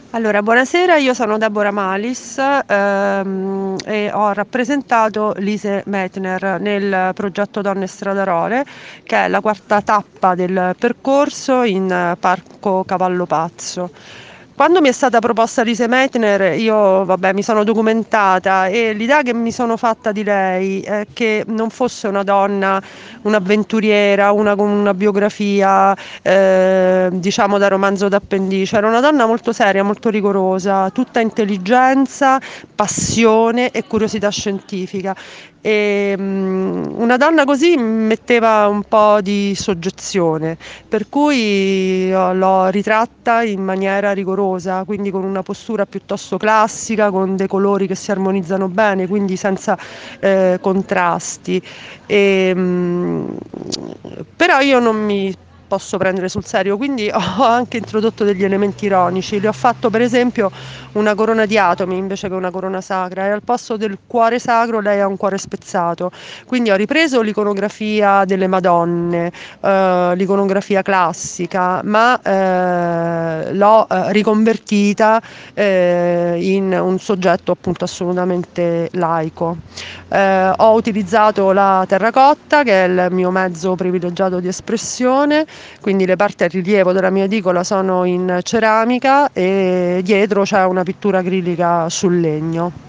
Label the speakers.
Speaker 1: Allora, buonasera, io sono Deborah Malis e ho rappresentato Lise Meitner nel progetto Donne Stradarole, che è la quarta tappa del percorso in Parco Cavallo Pazzo. Quando mi è stata proposta Lise Meitner, io vabbè, mi sono documentata e l'idea che mi sono fatta di lei è che non fosse una donna, un'avventuriera, una con una biografia diciamo da romanzo d'appendice. Era una donna molto seria, molto rigorosa, tutta intelligenza, passione e curiosità scientifica. Una donna così metteva un po' di soggezione, per cui l'ho ritratta in maniera rigorosa, quindi con una postura piuttosto classica, con dei colori che si armonizzano bene, quindi senza contrasti. E, però io non mi posso prendere sul serio, quindi ho anche introdotto degli elementi ironici. Le ho fatto per esempio una corona di atomi invece che una corona sacra e al posto del cuore sacro lei ha un cuore spezzato. Quindi ho ripreso l'iconografia delle Madonne, l'iconografia classica, ma l'ho riconvertita in un soggetto appunto assolutamente laico. Ho utilizzato la terracotta, che è il mio mezzo privilegiato di espressione, quindi le parti a rilievo della mia edicola sono in ceramica e dietro c'è una pittura acrilica sul legno.